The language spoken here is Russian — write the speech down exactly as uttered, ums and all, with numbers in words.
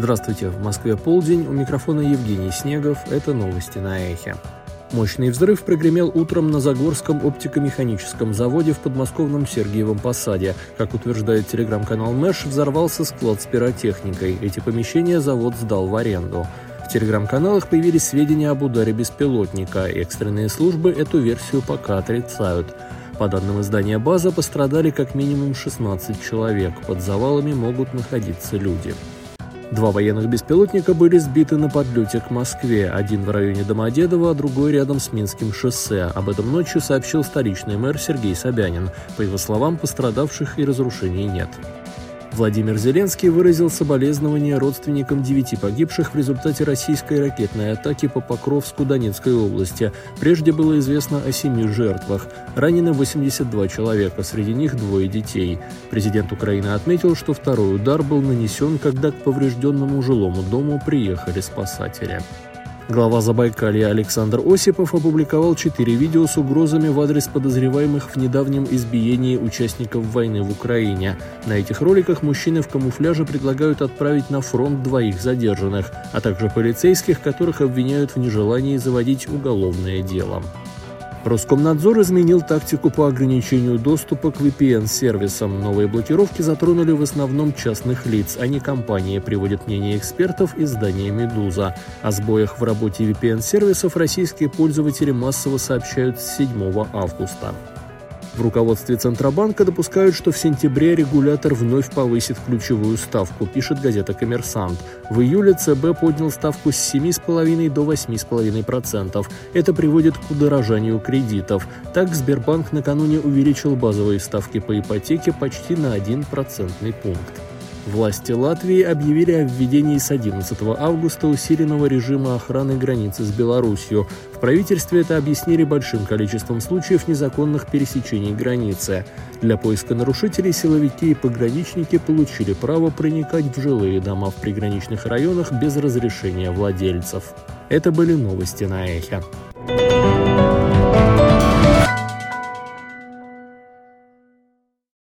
Здравствуйте, в Москве полдень, у микрофона Евгений Снегов, это новости на Эхе. Мощный взрыв прогремел утром на Загорском оптико-механическом заводе в подмосковном Сергиевом Посаде. Как утверждает телеграм-канал Мэш, взорвался склад с пиротехникой. Эти помещения завод сдал в аренду. В телеграм-каналах появились сведения об ударе беспилотника. Экстренные службы эту версию пока отрицают. По данным издания «База», пострадали как минимум шестнадцать человек. Под завалами могут находиться люди. Два военных беспилотника были сбиты на подлете к Москве. Один в районе Домодедово, а другой рядом с Минским шоссе. Об этом ночью сообщил столичный мэр Сергей Собянин. По его словам, пострадавших и разрушений нет. Владимир Зеленский выразил соболезнования родственникам девяти погибших в результате российской ракетной атаки по Покровску Донецкой области. Прежде было известно о семи жертвах. Ранены восемьдесят два человека, среди них двое детей. Президент Украины отметил, что второй удар был нанесен, когда к поврежденному жилому дому приехали спасатели. Глава Забайкалья Александр Осипов опубликовал четыре видео с угрозами в адрес подозреваемых в недавнем избиении участников войны в Украине. На этих роликах мужчины в камуфляже предлагают отправить на фронт двоих задержанных, а также полицейских, которых обвиняют в нежелании заводить уголовное дело. Роскомнадзор изменил тактику по ограничению доступа к ви пи эн-сервисам. Новые блокировки затронули в основном частных лиц, а не компании, приводит мнение экспертов издания «Медуза». О сбоях в работе ви пи эн-сервисов российские пользователи массово сообщают с седьмого августа. В руководстве Центробанка допускают, что в сентябре регулятор вновь повысит ключевую ставку, пишет газета «Коммерсант». В июле ЦБ поднял ставку с семи целых пяти десятых до восьми целых пяти десятых процентов. Это приводит к удорожанию кредитов. Так, Сбербанк накануне увеличил базовые ставки по ипотеке почти на один процентный пункт. Власти Латвии объявили о введении с одиннадцатого августа усиленного режима охраны границы с Беларусью. В правительстве это объяснили большим количеством случаев незаконных пересечений границы. Для поиска нарушителей силовики и пограничники получили право проникать в жилые дома в приграничных районах без разрешения владельцев. Это были новости на Эхе.